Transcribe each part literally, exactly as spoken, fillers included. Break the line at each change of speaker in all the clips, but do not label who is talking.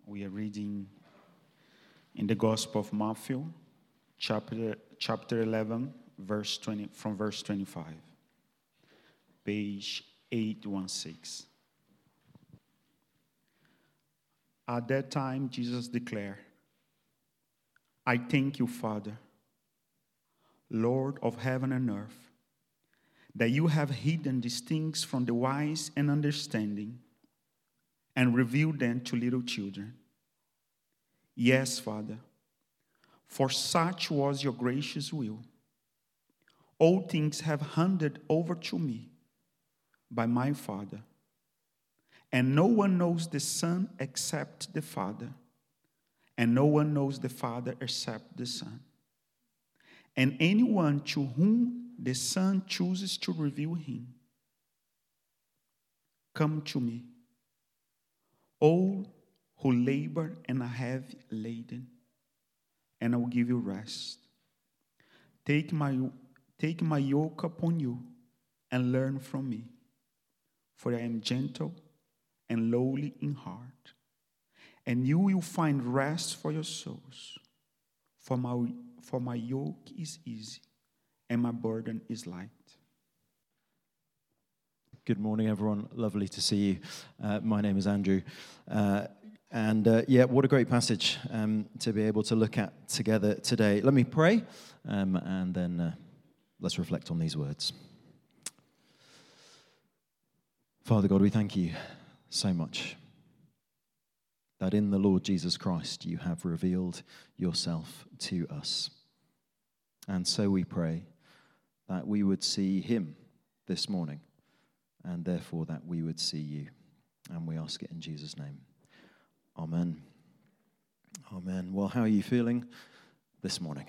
We are reading in the Gospel of Matthew, chapter chapter eleven, verse twenty, from verse twenty-five, page eight sixteen. At that time, Jesus declared, "I thank you, Father, Lord of heaven and earth, that you have hidden these things from the wise and understanding and revealed them to little children. Yes, Father, for such was your gracious will. All things have handed over to me by my Father, and no one knows the Son except the Father, and no one knows the Father except the Son. And anyone to whom the Son chooses to reveal him. Come to me, all who labor and are heavy laden, and I will give you rest. Take my, take my yoke upon you and learn from me, for I am gentle and lowly in heart, and you will find rest for your souls. For my, for my yoke is easy and my burden is light."
Good morning, everyone. Lovely to see you. Uh, my name is Andrew. Uh, and uh, yeah, what a great passage um, to be able to look at together today. Let me pray, um, and then uh, let's reflect on these words. Father God, we thank you so much that in the Lord Jesus Christ you have revealed yourself to us. And so we pray that we would see him this morning, and therefore that we would see you. And we ask it in Jesus' name. Amen. Amen. Well, how are you feeling this morning?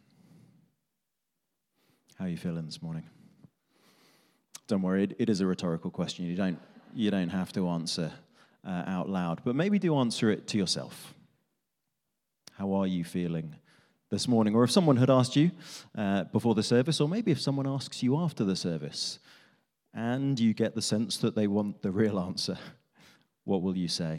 How are you feeling this morning? Don't worry, it, it is a rhetorical question. You don't, you don't have to answer uh, out loud, but maybe do answer it to yourself. How are you feeling this morning? Or if someone had asked you uh, before the service, or maybe if someone asks you after the service, and you get the sense that they want the real answer, what will you say?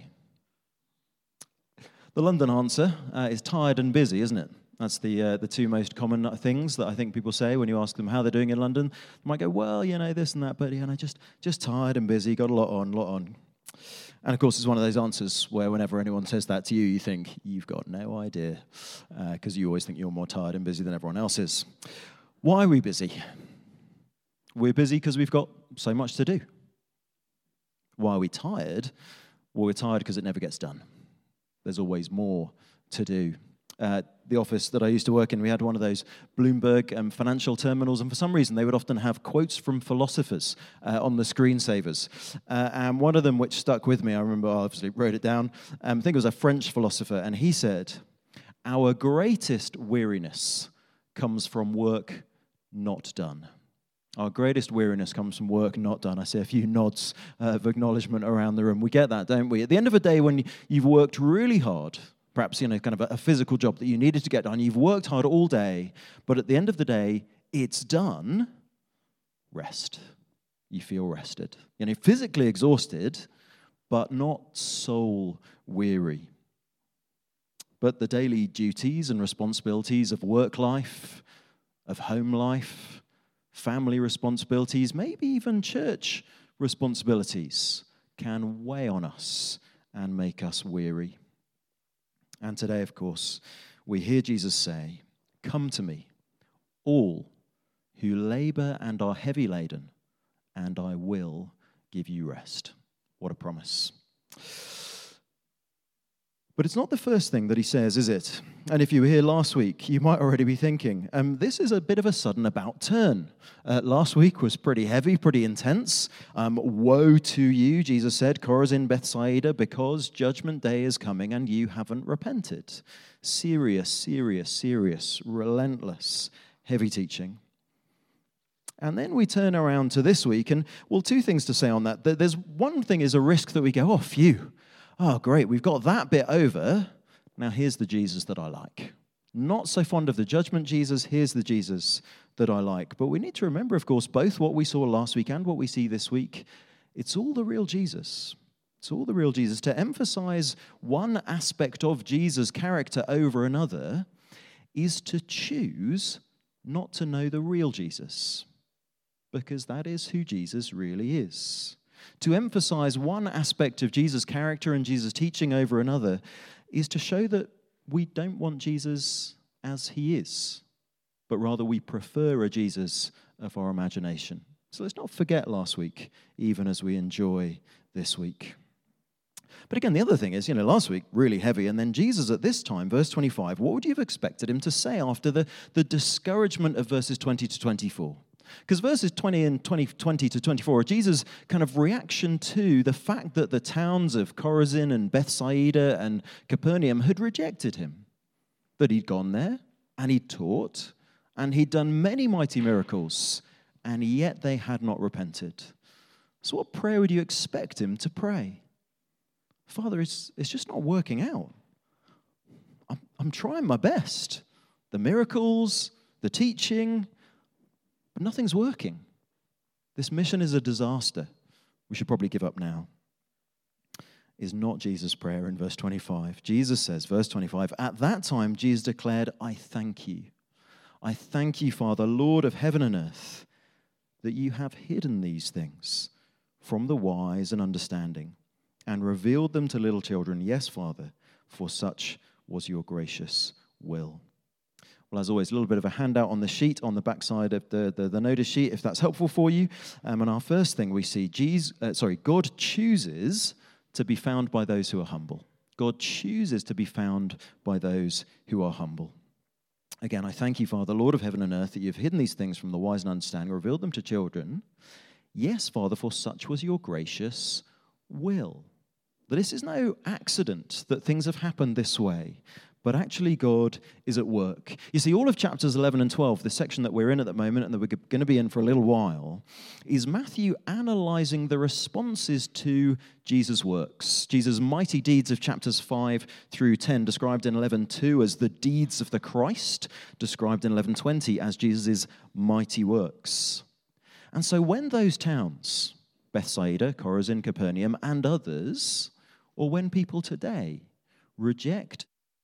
The London answer uh, is tired and busy, isn't it? That's the uh, the two most common things that I think people say when you ask them how they're doing in London. They might go, well, you know, this and that, but you know, just just tired and busy, got a lot on, lot on. And of course, it's one of those answers where whenever anyone says that to you, you think, you've got no idea, because uh, you always think you're more tired and busy than everyone else is. Why are we busy? We're busy because we've got so much to do. Why are we tired? Well, we're tired because it never gets done. There's always more to do. Uh, the office that I used to work in, we had one of those Bloomberg um, financial terminals, and for some reason they would often have quotes from philosophers uh, on the screensavers. Uh, and one of them, which stuck with me, I remember I obviously wrote it down, um, I think it was a French philosopher, and he said, "Our greatest weariness comes from work not done." Our greatest weariness comes from work not done. I see a few nods uh, of acknowledgement around the room. We get that, don't we? At the end of a day, when you've worked really hard, perhaps, you know, kind of a, a physical job that you needed to get done, you've worked hard all day, but at the end of the day, it's done, rest. You feel rested. You know, physically exhausted, but not soul weary. But the daily duties and responsibilities of work life, of home life, family responsibilities, maybe even church responsibilities can weigh on us and make us weary. And today, of course, we hear Jesus say, "Come to me, all who labor and are heavy laden, and I will give you rest." What a promise. But it's not the first thing that he says, is it? And if you were here last week, you might already be thinking, um, this is a bit of a sudden about turn. Uh, last week was pretty heavy, pretty intense. Um, Woe to you, Jesus said, Chorazin, Bethsaida, because judgment day is coming and you haven't repented. Serious, serious, serious, relentless, heavy teaching. And then we turn around to this week, and, well, two things to say on that. There's one thing is a risk that we go, oh, phew. Oh, great, we've got that bit over. Now here's the Jesus that I like. Not so fond of the judgment Jesus, here's the Jesus that I like. But we need to remember, of course, both what we saw last week and what we see this week. It's all the real Jesus. It's all the real Jesus. To emphasize one aspect of Jesus' character over another is to choose not to know the real Jesus, because that is who Jesus really is. To emphasize one aspect of Jesus' character and Jesus' teaching over another is to show that we don't want Jesus as he is, but rather we prefer a Jesus of our imagination. So let's not forget last week, even as we enjoy this week. But again, the other thing is, you know, last week, really heavy, and then Jesus at this time, verse twenty-five, what would you have expected him to say after the, the discouragement of verses twenty to twenty-four? Because verses twenty and twenty, twenty to twenty-four are Jesus' kind of reaction to the fact that the towns of Chorazin and Bethsaida and Capernaum had rejected him. That he'd gone there, and he'd taught, and he'd done many mighty miracles, and yet they had not repented. So what prayer would you expect him to pray? Father, it's, it's just not working out. I'm, I'm trying my best. The miracles, the teaching, but nothing's working. This mission is a disaster. We should probably give up now. Is not Jesus' prayer in verse twenty-five. Jesus says, verse twenty-five, at that time Jesus declared, I thank you. I thank you, Father, Lord of heaven and earth, that you have hidden these things from the wise and understanding and revealed them to little children. Yes, Father, for such was your gracious will. Well, as always, a little bit of a handout on the sheet, on the backside of the, the, the notice sheet, if that's helpful for you. Um, and our first thing we see, Jesus, uh, sorry, God chooses to be found by those who are humble. God chooses to be found by those who are humble. Again, I thank you, Father, Lord of heaven and earth, that you've hidden these things from the wise and understanding, revealed them to children. Yes, Father, for such was your gracious will. That this is no accident that things have happened this way, but actually God is at work. You see, all of chapters eleven and twelve, the section that we're in at the moment and that we're going to be in for a little while, is Matthew analyzing the responses to Jesus' works. Jesus' mighty deeds of chapters five through ten, described in eleven two as the deeds of the Christ, described in eleven twenty as Jesus' mighty works. And so when those towns, Bethsaida, Chorazin, Capernaum, and others, or when people today reject,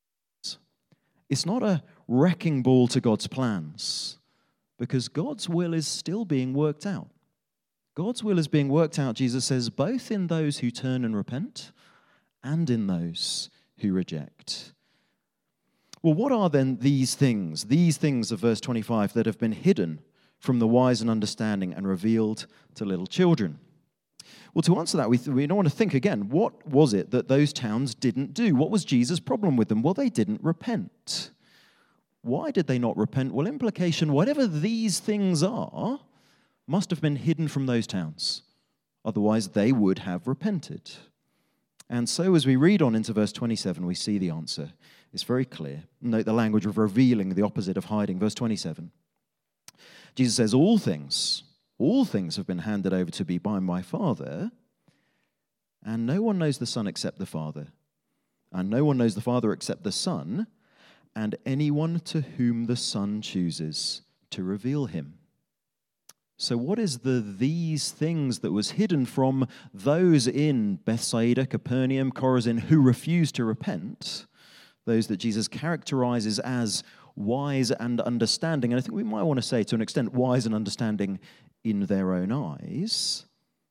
it's not a wrecking ball to God's plans, because God's will is still being worked out. God's will is being worked out, Jesus says, both in those who turn and repent and in those who reject. Well, what are then these things, these things of verse twenty-five that have been hidden from the wise and understanding and revealed to little children? Well, to answer that, we, th- we don't want to think again. What was it that those towns didn't do? What was Jesus' problem with them? Well, they didn't repent. Why did they not repent? Well, implication, whatever these things are, must have been hidden from those towns. Otherwise, they would have repented. And so as we read on into verse twenty-seven, we see the answer. It's very clear. Note the language of revealing, the opposite of hiding. Verse twenty-seven. Jesus says, all things... All things have been handed over to me by my Father, and no one knows the Son except the Father, and no one knows the Father except the Son, and anyone to whom the Son chooses to reveal him. So what is the these things that was hidden from those in Bethsaida, Capernaum, Chorazin who refused to repent, those that Jesus characterizes as wise and understanding, and I think we might want to say to an extent wise and understanding in their own eyes?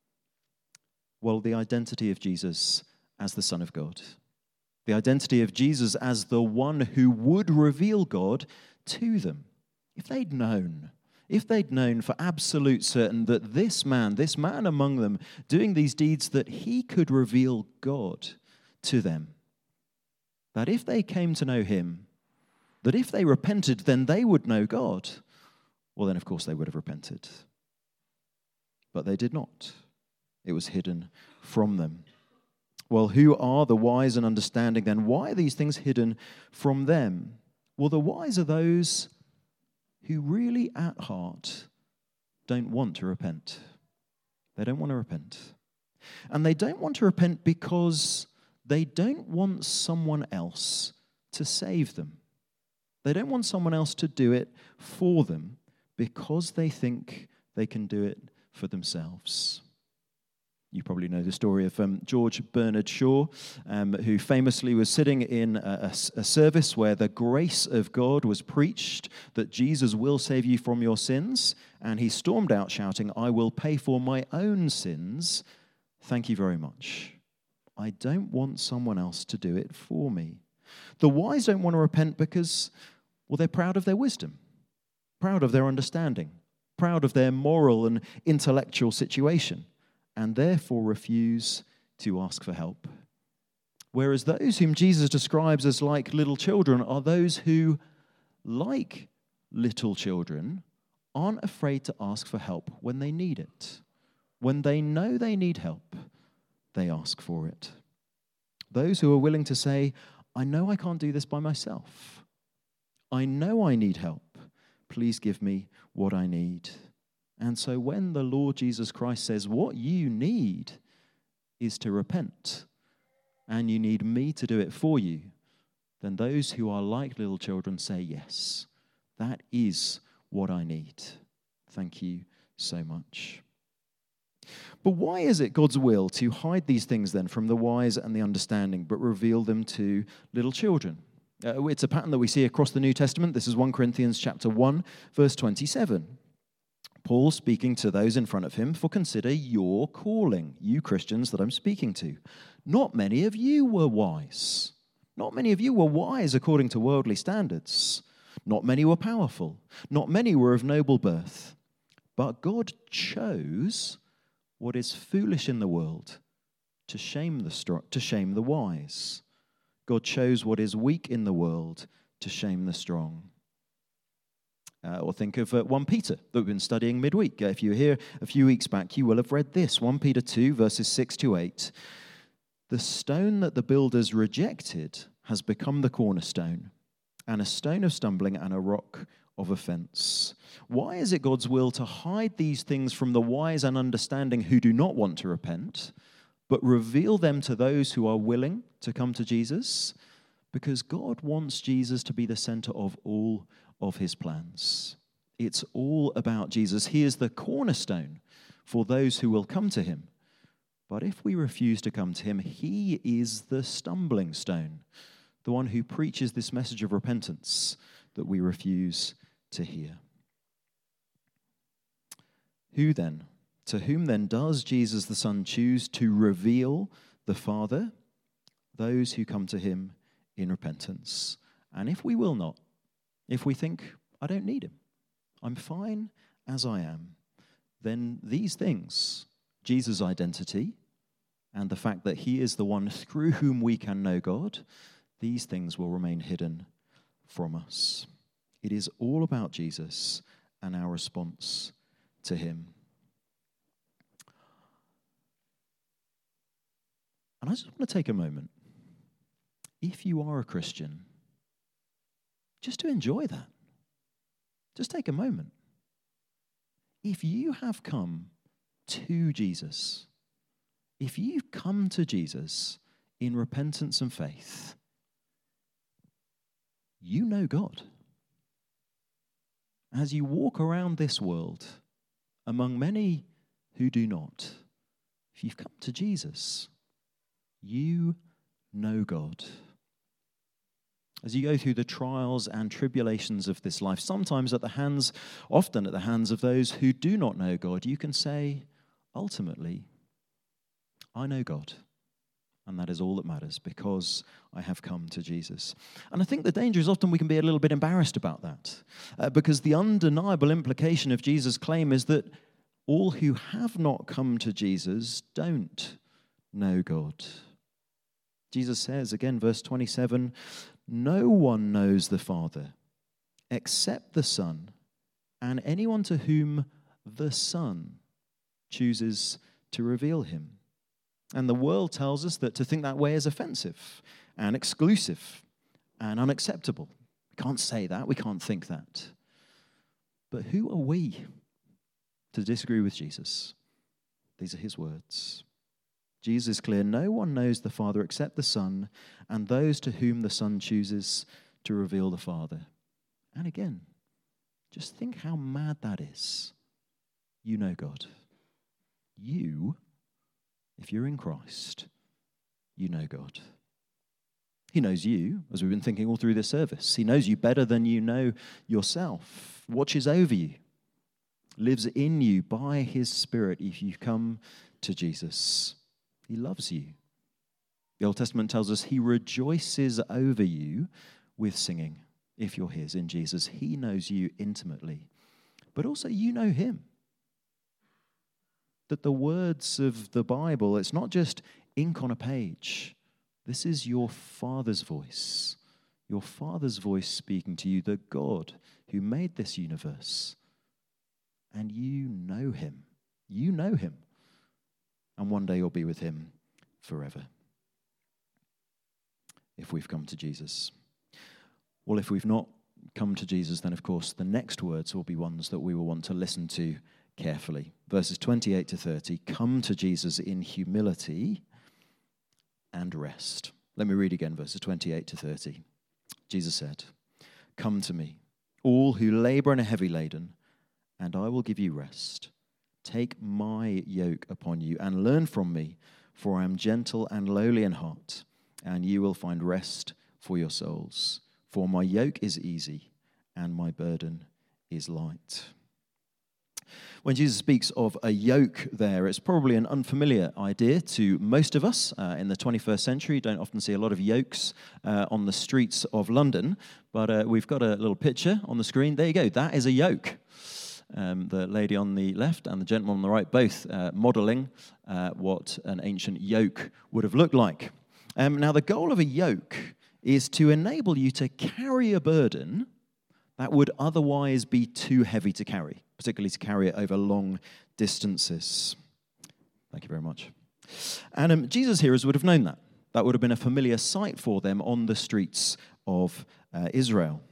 Well, the identity of Jesus as the Son of God. The identity of Jesus as the one who would reveal God to them. If they'd known, if they'd known for absolute certain that this man, this man among them, doing these deeds, that he could reveal God to them. That if they came to know him, that if they repented, then they would know God. Well, then, of course, they would have repented. But they did not. It was hidden from them. Well, who are the wise and understanding then? Why are these things hidden from them? Well, the wise are those who really at heart don't want to repent. They don't want to repent. And they don't want to repent because they don't want someone else to save them. They don't want someone else to do it for them because they think they can do it for themselves. You probably know the story of um, George Bernard Shaw, um, who famously was sitting in a, a, a service where the grace of God was preached, that Jesus will save you from your sins, and he stormed out shouting, "I will pay for my own sins. Thank you very much. I don't want someone else to do it for me." The wise don't want to repent because, well, they're proud of their wisdom, proud of their understanding, proud of their moral and intellectual situation, and therefore refuse to ask for help. Whereas those whom Jesus describes as like little children are those who, like little children, aren't afraid to ask for help when they need it. When they know they need help, they ask for it. Those who are willing to say, "I know I can't do this by myself. I know I need help. Please give me what I need." And so when the Lord Jesus Christ says, what you need is to repent, and you need me to do it for you, then those who are like little children say, "Yes, that is what I need. Thank you so much." But why is it God's will to hide these things then from the wise and the understanding, but reveal them to little children? Uh, it's a pattern that we see across the New Testament. This is First Corinthians chapter one, verse twenty-seven. Paul speaking to those in front of him, "For consider your calling, you Christians that I'm speaking to. Not many of you were wise. Not many of you were wise according to worldly standards. Not many were powerful. Not many were of noble birth. But God chose what is foolish in the world to shame the strong, to shame the wise. God chose what is weak in the world to shame the strong." Uh, or think of uh, First Peter that we've been studying midweek. Uh, if you were here a few weeks back, you will have read this. First Peter two, verses six to eight. "The stone that the builders rejected has become the cornerstone, and a stone of stumbling and a rock of offense." Why is it God's will to hide these things from the wise and understanding who do not want to repent, but reveal them to those who are willing to come to Jesus? Because God wants Jesus to be the center of all of his plans. It's all about Jesus. He is the cornerstone for those who will come to him. But if we refuse to come to him, he is the stumbling stone, the one who preaches this message of repentance that we refuse to hear. Who then, to whom then does Jesus the Son choose to reveal the Father? Those who come to him in repentance. And if we will not, if we think, "I don't need him, I'm fine as I am," then these things, Jesus' identity and the fact that he is the one through whom we can know God, these things will remain hidden from us. It is all about Jesus and our response to him. And I just want to take a moment, if you are a Christian, just to enjoy that. Just take a moment. If you have come to Jesus, if you've come to Jesus in repentance and faith, you know God. As you walk around this world among many who do not, if you've come to Jesus, you know God. As you go through the trials and tribulations of this life, sometimes at the hands, often at the hands of those who do not know God, you can say, ultimately, I know God, and that is all that matters because I have come to Jesus. And I think the danger is often we can be a little bit embarrassed about that, uh, because the undeniable implication of Jesus' claim is that all who have not come to Jesus don't know God. Jesus says, again, verse twenty-seven, "No one knows the Father except the Son, and anyone to whom the Son chooses to reveal him." And the world tells us that to think that way is offensive and exclusive and unacceptable. We can't say that. We can't think that. But who are we to disagree with Jesus? These are his words. Jesus is clear. No one knows the Father except the Son, and those to whom the Son chooses to reveal the Father. And again, just think how mad that is. You know God. You If you're in Christ, you know God. He knows you, as we've been thinking all through this service. He knows you better than you know yourself, watches over you, lives in you by his Spirit if you come to Jesus. He loves you. The Old Testament tells us he rejoices over you with singing if you're his in Jesus. He knows you intimately, but also you know him. That the words of the Bible, it's not just ink on a page. This is your Father's voice. Your Father's voice speaking to you, the God who made this universe. And you know him. You know him. And one day you'll be with him forever. If we've come to Jesus. Well, if we've not come to Jesus, then of course the next words will be ones that we will want to listen to carefully. Verses twenty-eight to thirty, come to Jesus in humility and rest. Let me read again, verses twenty-eight to thirty. Jesus said, come to me, all who labor and are heavy laden, and I will give you rest. Take my yoke upon you and learn from me, for I am gentle and lowly in heart, and you will find rest for your souls. For my yoke is easy and my burden is light. When Jesus speaks of a yoke there, it's probably an unfamiliar idea to most of us. Uh, in the twenty-first century, you don't often see a lot of yokes uh, on the streets of London, but uh, we've got a little picture on the screen. There you go. That is a yoke. Um, the lady on the left and the gentleman on the right, both uh, modeling uh, what an ancient yoke would have looked like. Um, now, the goal of a yoke is to enable you to carry a burden that would otherwise be too heavy to carry, particularly to carry it over long distances. Thank you very much. And um, Jesus' hearers would have known that. That would have been a familiar sight for them on the streets of uh, Israel.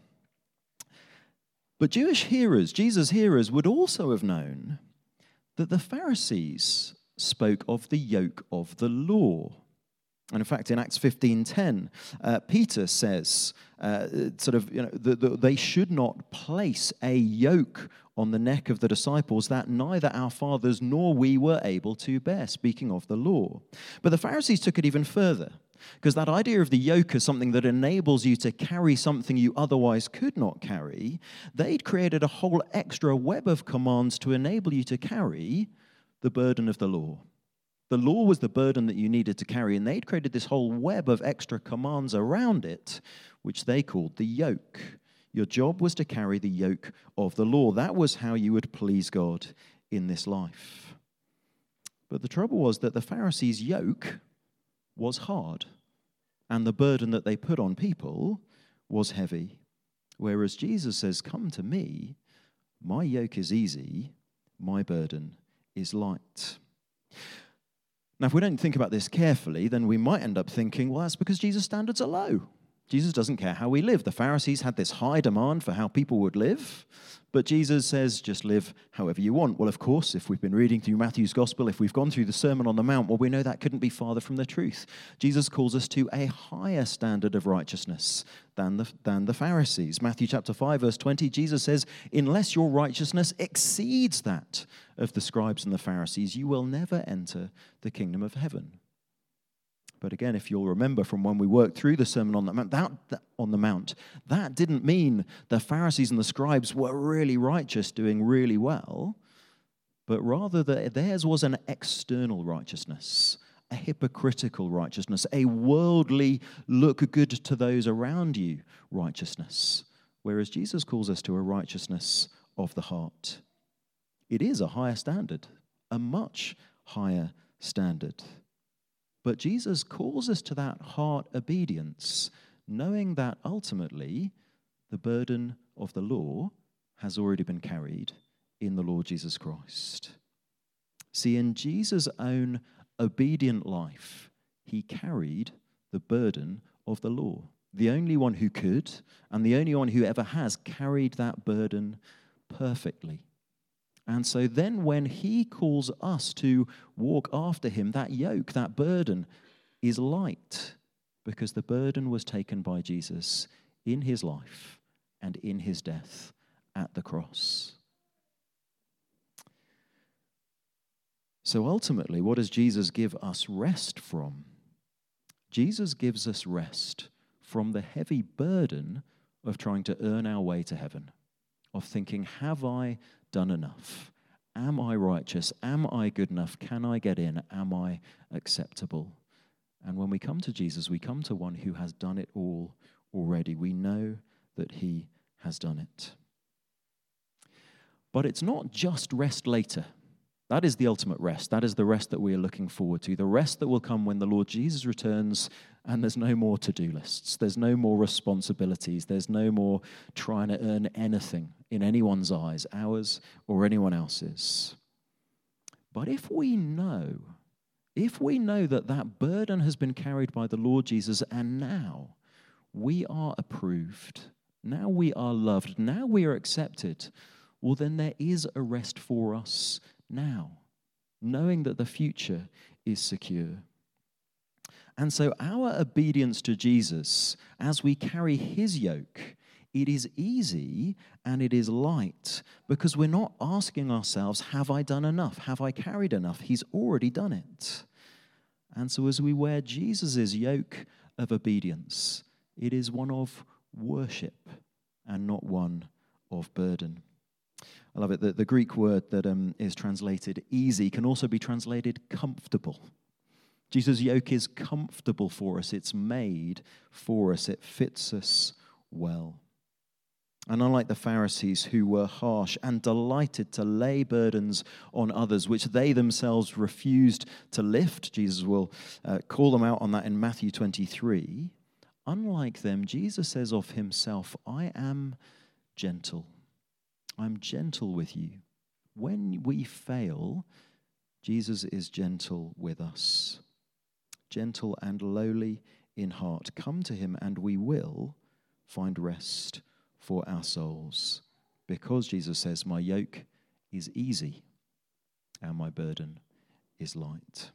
But Jewish hearers, Jesus' hearers, would also have known that the Pharisees spoke of the yoke of the law. And in fact, in Acts fifteen ten, uh, Peter says, uh, sort of, you know, the, the, they should not place a yoke on the neck of the disciples that neither our fathers nor we were able to bear, speaking of the law. But the Pharisees took it even further, because that idea of the yoke as something that enables you to carry something you otherwise could not carry, they'd created a whole extra web of commands to enable you to carry the burden of the law. The law was the burden that you needed to carry, and they'd created this whole web of extra commands around it, which they called the yoke. Your job was to carry the yoke of the law. That was how you would please God in this life. But the trouble was that the Pharisees' yoke was hard, and the burden that they put on people was heavy. Whereas Jesus says, come to me, my yoke is easy, my burden is light. Now, if we don't think about this carefully, then we might end up thinking, well, that's because Jesus' standards are low. Jesus doesn't care how we live. The Pharisees had this high demand for how people would live, but Jesus says, just live however you want. Well, of course, if we've been reading through Matthew's Gospel, if we've gone through the Sermon on the Mount, well, we know that couldn't be farther from the truth. Jesus calls us to a higher standard of righteousness than the, than the Pharisees. Matthew chapter five, verse twenty, Jesus says, unless your righteousness exceeds that of the scribes and the Pharisees, you will never enter the kingdom of heaven. But again, if you'll remember from when we worked through the Sermon on the Mount, that, that, on the Mount, that didn't mean the Pharisees and the scribes were really righteous, doing really well, but rather that theirs was an external righteousness, a hypocritical righteousness, a worldly look good to those around you righteousness, whereas Jesus calls us to a righteousness of the heart. It is a higher standard, a much higher standard. But Jesus calls us to that heart obedience, knowing that ultimately the burden of the law has already been carried in the Lord Jesus Christ. See, in Jesus' own obedient life, he carried the burden of the law. The only one who could, and the only one who ever has, carried that burden perfectly. And so then when he calls us to walk after him, that yoke, that burden is light, because the burden was taken by Jesus in his life and in his death at the cross. So ultimately, what does Jesus give us rest from? Jesus gives us rest from the heavy burden of trying to earn our way to heaven, of thinking, have I done enough? Am I righteous? Am I good enough? Can I get in? Am I acceptable? And when we come to Jesus, we come to one who has done it all already. We know that he has done it. But it's not just rest later. That is the ultimate rest. That is the rest that we are looking forward to. The rest that will come when the Lord Jesus returns and there's no more to-do lists. There's no more responsibilities. There's no more trying to earn anything in anyone's eyes, ours or anyone else's. But if we know, if we know that that burden has been carried by the Lord Jesus and now we are approved, now we are loved, now we are accepted, well, then there is a rest for us now, knowing that the future is secure. And so our obedience to Jesus, as we carry his yoke, it is easy and it is light because we're not asking ourselves, have I done enough? Have I carried enough? He's already done it. And so as we wear Jesus' yoke of obedience, it is one of worship and not one of burden. I love it. The, the Greek word that um, is translated easy can also be translated comfortable. Jesus' yoke is comfortable for us. It's made for us. It fits us well. And unlike the Pharisees who were harsh and delighted to lay burdens on others, which they themselves refused to lift, Jesus will uh, call them out on that in Matthew twenty-three. Unlike them, Jesus says of himself, I am gentle. I'm gentle with you. When we fail, Jesus is gentle with us. Gentle and lowly in heart. Come to him and we will find rest for our souls. Because Jesus says, my yoke is easy and my burden is light.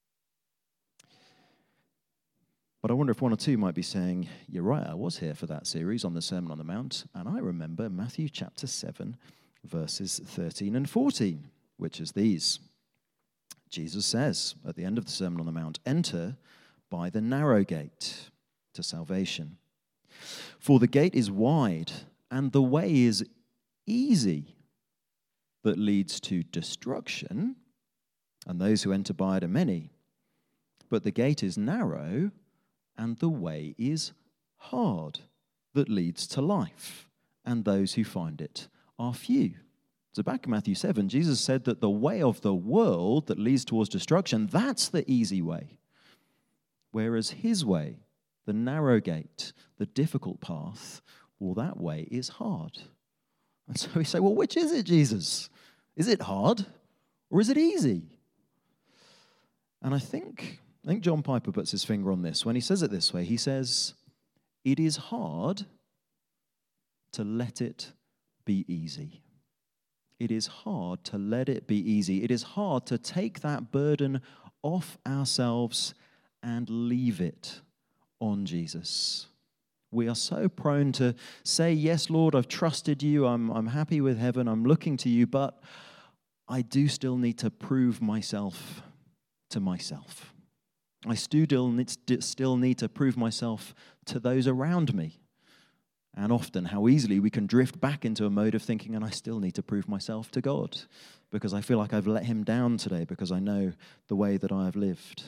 But I wonder if one or two might be saying, you're right, I was here for that series on the Sermon on the Mount, and I remember Matthew chapter seven, verses thirteen and fourteen, which is these. Jesus says at the end of the Sermon on the Mount, enter by the narrow gate to salvation. For the gate is wide, and the way is easy that leads to destruction, and those who enter by it are many. But the gate is narrow, and the way is hard that leads to life, and those who find it are few. So back in Matthew seven, Jesus said that the way of the world that leads towards destruction, that's the easy way. Whereas his way, the narrow gate, the difficult path, well, that way is hard. And so we say, well, which is it, Jesus? Is it hard or is it easy? And I think... I think John Piper puts his finger on this when he says it this way. He says, it is hard to let it be easy. It is hard to let it be easy. It is hard to take that burden off ourselves and leave it on Jesus. We are so prone to say, yes, Lord, I've trusted you. I'm, I'm happy with heaven. I'm looking to you, but I do still need to prove myself to myself. I still need, still need to prove myself to those around me. And often how easily we can drift back into a mode of thinking, and I still need to prove myself to God because I feel like I've let him down today because I know the way that I have lived.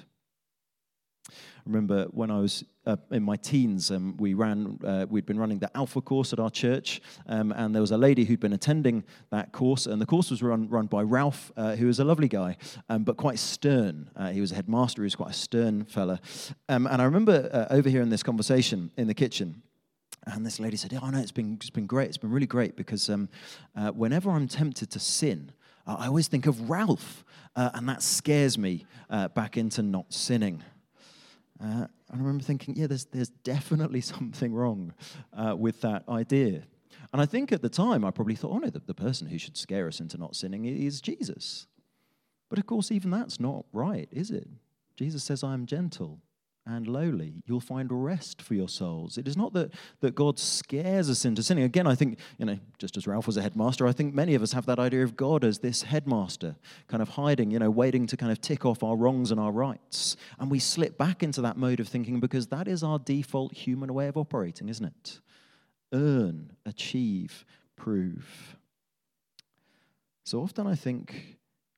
I remember when I was uh, in my teens, um, we ran, uh, we'd been running the Alpha course at our church, um, and there was a lady who'd been attending that course, and the course was run, run by Ralph, uh, who was a lovely guy, um, but quite stern. Uh, he was a headmaster, he was quite a stern fella. Um, and I remember uh, overhearing this conversation in the kitchen, and this lady said, yeah, I know, it's been, it's been great, it's been really great, because um, uh, whenever I'm tempted to sin, uh, I always think of Ralph, uh, and that scares me uh, back into not sinning. Uh, and I remember thinking, yeah, there's there's definitely something wrong uh, with that idea. And I think at the time, I probably thought, oh no, the, the person who should scare us into not sinning is Jesus. But of course, even that's not right, is it? Jesus says, I am gentle. and lowly. You'll find rest for your souls. It is not that, that God scares us into sinning. Again, I think, you know, just as Ralph was a headmaster, I think many of us have that idea of God as this headmaster, kind of hiding, you know, waiting to kind of tick off our wrongs and our rights. And we slip back into that mode of thinking because that is our default human way of operating, isn't it? Earn, achieve, prove. So often I think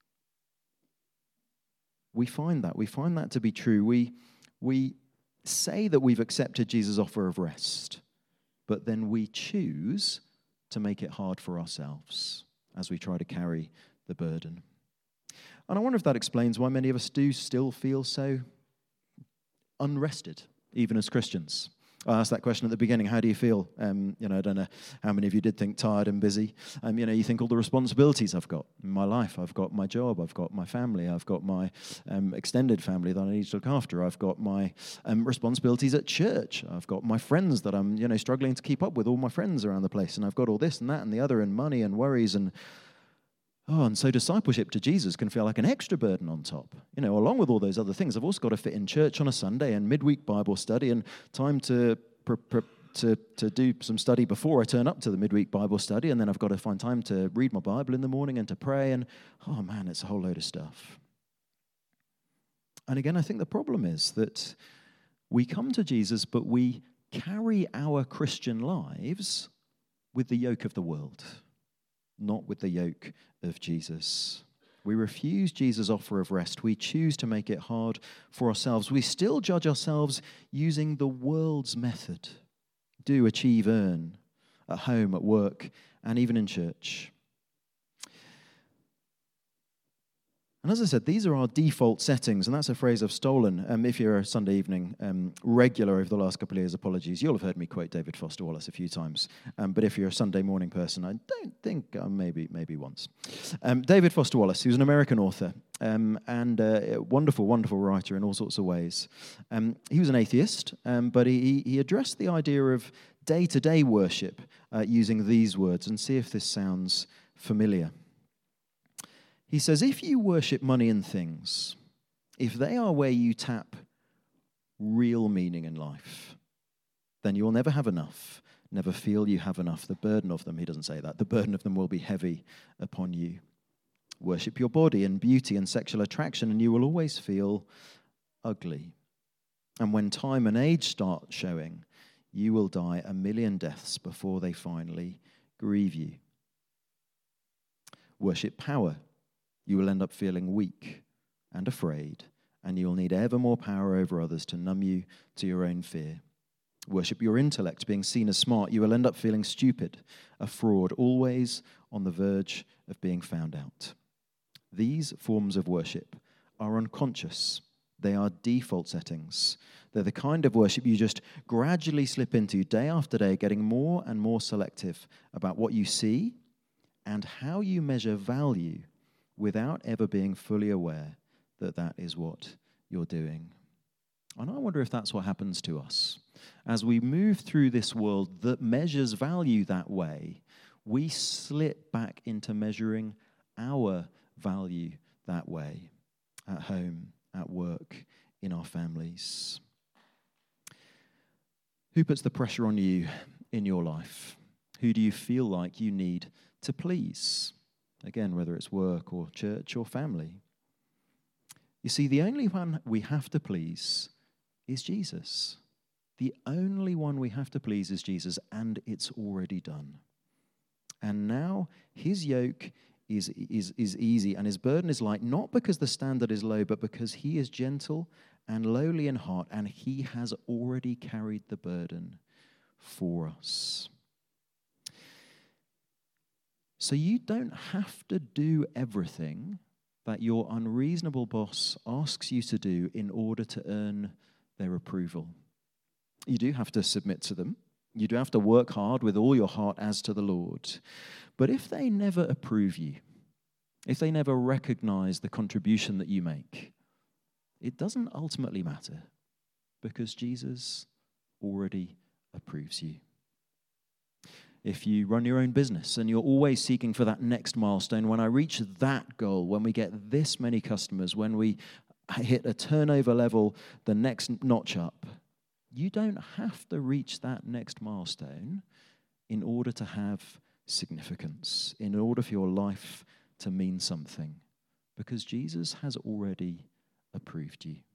we find that. We find that to be true. We We say that we've accepted Jesus' offer of rest, but then we choose to make it hard for ourselves as we try to carry the burden. And I wonder if that explains why many of us do still feel so unrested, even as Christians. I asked that question at the beginning, how do you feel? Um, you know, I don't know how many of you did think tired and busy. Um, you know, you think all the responsibilities I've got in my life. I've got my job, I've got my family, I've got my um, extended family that I need to look after. I've got my um, responsibilities at church. I've got my friends that I'm, you know, struggling to keep up with, all my friends around the place. And I've got all this and that and the other and money and worries and Oh, and so discipleship to Jesus can feel like an extra burden on top. You know, along with all those other things, I've also got to fit in church on a Sunday and midweek Bible study and time to pr- pr- to to do some study before I turn up to the midweek Bible study, and then I've got to find time to read my Bible in the morning and to pray, and oh man, it's a whole load of stuff. And again, I think the problem is that we come to Jesus, but we carry our Christian lives with the yoke of the world, not with the yoke of Jesus. We refuse Jesus' offer of rest. We choose to make it hard for ourselves. We still judge ourselves using the world's method. Do, achieve, earn, at home, at work, and even in church. And as I said, these are our default settings, and that's a phrase I've stolen. Um, if you're a Sunday evening um, regular over the last couple of years, apologies, you'll have heard me quote David Foster Wallace a few times. Um, but if you're a Sunday morning person, I don't think, uh, maybe maybe once. Um, David Foster Wallace, who's an American author um, and a wonderful, wonderful writer in all sorts of ways. Um, he was an atheist, um, but he, he addressed the idea of day-to-day worship uh, using these words, and see if this sounds familiar. He says, if you worship money and things, if they are where you tap real meaning in life, then you'll never have enough, never feel you have enough. The burden of them, he doesn't say that, the burden of them will be heavy upon you. Worship your body and beauty and sexual attraction, and you will always feel ugly. And when time and age start showing, you will die a million deaths before they finally grieve you. Worship power. You will end up feeling weak and afraid, and you'll need ever more power over others to numb you to your own fear. Worship your intellect, being seen as smart. You will end up feeling stupid, a fraud, always on the verge of being found out. These forms of worship are unconscious. They are default settings. They're the kind of worship you just gradually slip into day after day, getting more and more selective about what you see and how you measure value, without ever being fully aware that that is what you're doing. And I wonder if that's what happens to us. As we move through this world that measures value that way, we slip back into measuring our value that way, at home, at work, in our families. Who puts the pressure on you in your life? Who do you feel like you need to please? Again, whether it's work or church or family. You see, the only one we have to please is Jesus. The only one we have to please is Jesus, and it's already done. And now his yoke is, is, is easy and his burden is light, not because the standard is low, but because he is gentle and lowly in heart, and he has already carried the burden for us. So you don't have to do everything that your unreasonable boss asks you to do in order to earn their approval. You do have to submit to them. You do have to work hard with all your heart as to the Lord. But if they never approve you, if they never recognize the contribution that you make, it doesn't ultimately matter, because Jesus already approves you. If you run your own business and you're always seeking for that next milestone, when I reach that goal, when we get this many customers, when we hit a turnover level, the next notch up. You don't have to reach that next milestone in order to have significance, in order for your life to mean something, because Jesus has already approved you.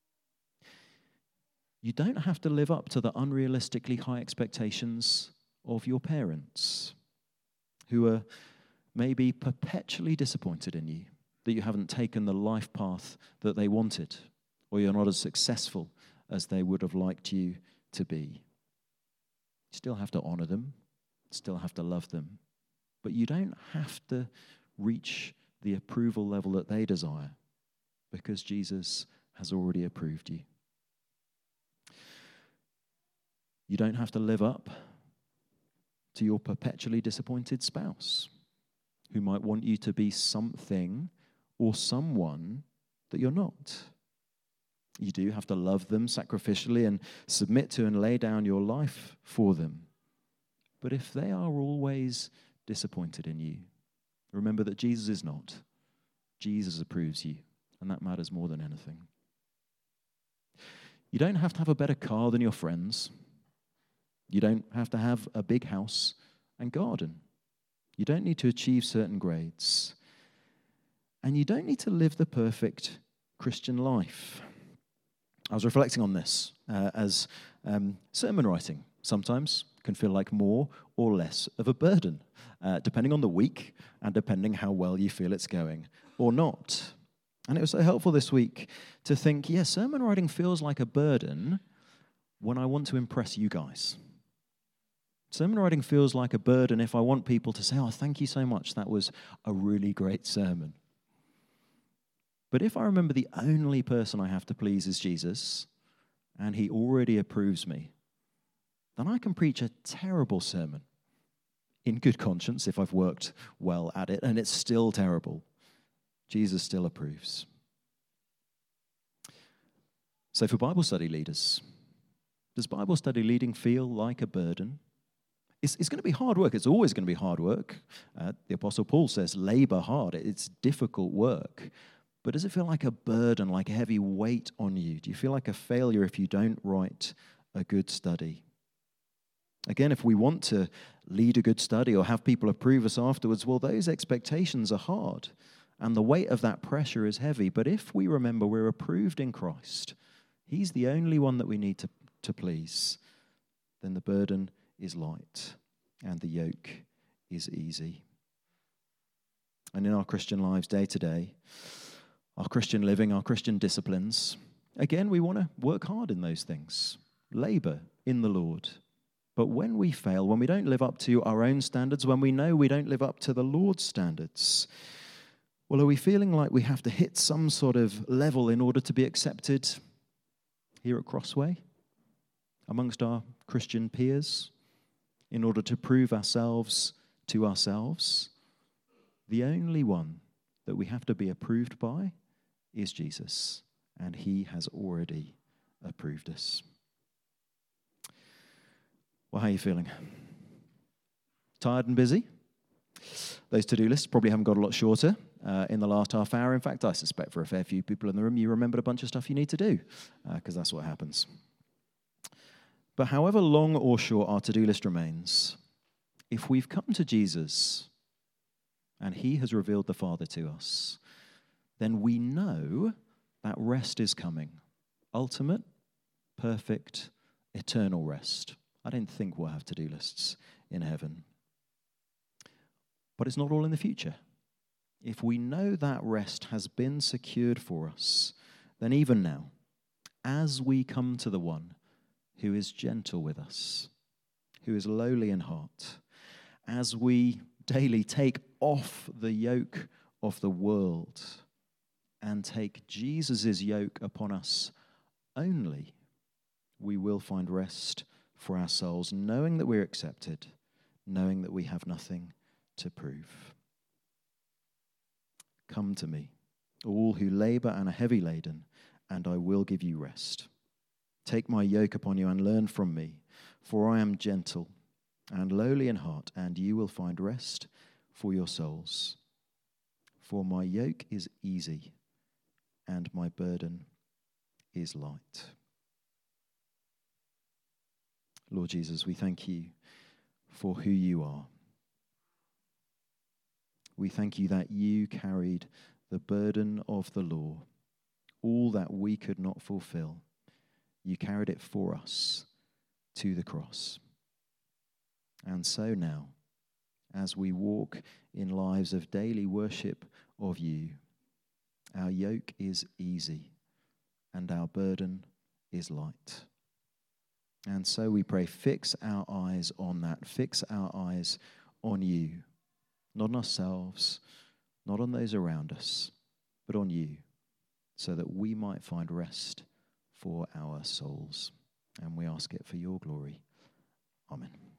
You don't have to live up to the unrealistically high expectations of your parents, who are maybe perpetually disappointed in you, that you haven't taken the life path that they wanted, or you're not as successful as they would have liked you to be. You still have to honor them, still have to love them, but you don't have to reach the approval level that they desire, because Jesus has already approved you. You don't have to live up to your perpetually disappointed spouse, who might want you to be something or someone that you're not. You do have to love them sacrificially and submit to and lay down your life for them. But if they are always disappointed in you, remember that Jesus is not. Jesus approves you, and that matters more than anything. You don't have to have a better car than your friends. You don't have to have a big house and garden. You don't need to achieve certain grades. And you don't need to live the perfect Christian life. I was reflecting on this uh, as um, sermon writing sometimes can feel like more or less of a burden, uh, depending on the week and depending how well you feel it's going or not. And it was so helpful this week to think, yeah, sermon writing feels like a burden when I want to impress you guys. Sermon writing feels like a burden if I want people to say, oh, thank you so much, that was a really great sermon. But if I remember the only person I have to please is Jesus, and he already approves me, then I can preach a terrible sermon in good conscience if I've worked well at it, and it's still terrible. Jesus still approves. So for Bible study leaders, does Bible study leading feel like a burden? It's, it's going to be hard work. It's always going to be hard work. Uh, the Apostle Paul says, labor hard. It's difficult work. But does it feel like a burden, like a heavy weight on you? Do you feel like a failure if you don't write a good study? Again, if we want to lead a good study or have people approve us afterwards, well, those expectations are hard, and the weight of that pressure is heavy. But if we remember we're approved in Christ, he's the only one that we need to, to please, then the burden is light and the yoke is easy. And in our Christian lives day to day, our Christian living, our Christian disciplines, again, we want to work hard in those things, labor in the Lord. But when we fail, when we don't live up to our own standards, when we know we don't live up to the Lord's standards, well, are we feeling like we have to hit some sort of level in order to be accepted here at Crossway, amongst our Christian peers, in order to prove ourselves to ourselves? The only one that we have to be approved by is Jesus, and he has already approved us. Well, how are you feeling? Tired and busy? Those to-do lists probably haven't got a lot shorter uh, in the last half hour. In fact, I suspect for a fair few people in the room, you remembered a bunch of stuff you need to do, because uh, that's what happens. But however long or short our to-do list remains, if we've come to Jesus and he has revealed the Father to us, then we know that rest is coming. Ultimate, perfect, eternal rest. I don't think we'll have to-do lists in heaven. But it's not all in the future. If we know that rest has been secured for us, then even now, as we come to the one who is gentle with us, who is lowly in heart, as we daily take off the yoke of the world and take Jesus' yoke upon us only, we will find rest for our souls, knowing that we're accepted, knowing that we have nothing to prove. Come to me, all who labor and are heavy laden, and I will give you rest. Take my yoke upon you and learn from me, for I am gentle and lowly in heart, and you will find rest for your souls. For my yoke is easy, and my burden is light. Lord Jesus, we thank you for who you are. We thank you that you carried the burden of the law, all that we could not fulfill. You carried it for us to the cross. And so now, as we walk in lives of daily worship of you, our yoke is easy and our burden is light. And so we pray, fix our eyes on that. Fix our eyes on you, not on ourselves, not on those around us, but on you, so that we might find rest for our souls. And we ask it for your glory. Amen.